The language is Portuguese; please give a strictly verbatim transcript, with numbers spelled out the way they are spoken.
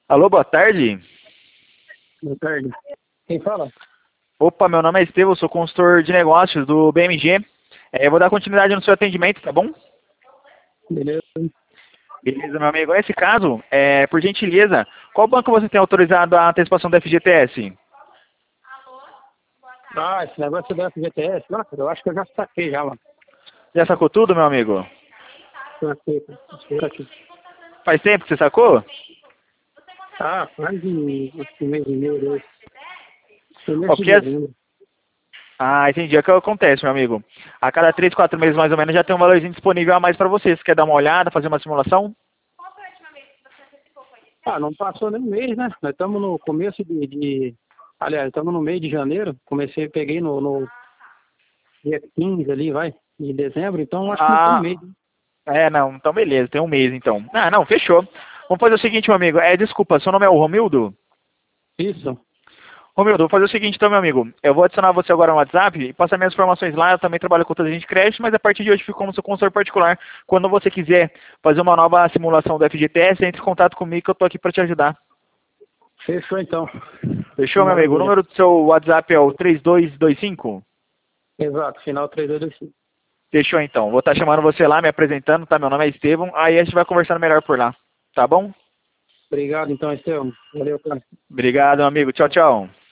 Alô, boa tarde. Boa tarde. Quem fala? Opa, meu nome é Estevão, sou consultor de negócios do B M G. É, eu vou dar continuidade no seu atendimento, tá bom? Beleza. Beleza, meu amigo. Nesse caso, é, por gentileza, qual banco você tem autorizado a antecipação do F G T S? Ah, esse negócio do F G T S, lá, eu acho que eu já saquei já, mano. Já sacou tudo, meu amigo? Saquei, cara. Espera aqui. Faz tempo que você sacou? Ah, mais de acho que um mês e meio, dois. Ó, Começo de porque as- dezembro. Ah, entendi. É o que acontece, meu amigo. A cada três, quatro meses mais ou menos já tem um valorzinho disponível a mais para você. Você quer dar uma olhada, fazer uma simulação? Ah, não passou nem um mês, né? Nós estamos no começo de, de... Aliás, estamos no mês de janeiro. Comecei, peguei no, no dia quinze ali, vai, de dezembro. Então acho que não tem um Ah, mês, né? é, não. Então beleza, tem um mês então. Ah, não, fechou. Vamos fazer o seguinte, meu amigo. É, desculpa, seu nome é o Romildo? Isso. Romildo, vou fazer o seguinte então, meu amigo. Eu vou adicionar você agora no WhatsApp e passar minhas informações lá. Eu também trabalho com outra gente de crédito, mas a partir de hoje fico como seu consultor particular. Quando você quiser fazer uma nova simulação do F G T S, entre em contato comigo que eu tô aqui para te ajudar. Fechou então. Fechou, meu amigo? O Maravilha. número do seu WhatsApp é o três dois dois cinco? Exato, final três dois dois cinco. Fechou então. Vou estar chamando você lá, me apresentando, tá? Meu nome é Estevão. Aí a gente vai conversando melhor por lá. Tá bom? Obrigado então, Estevão. Valeu, cara. Obrigado, meu amigo. Tchau, tchau.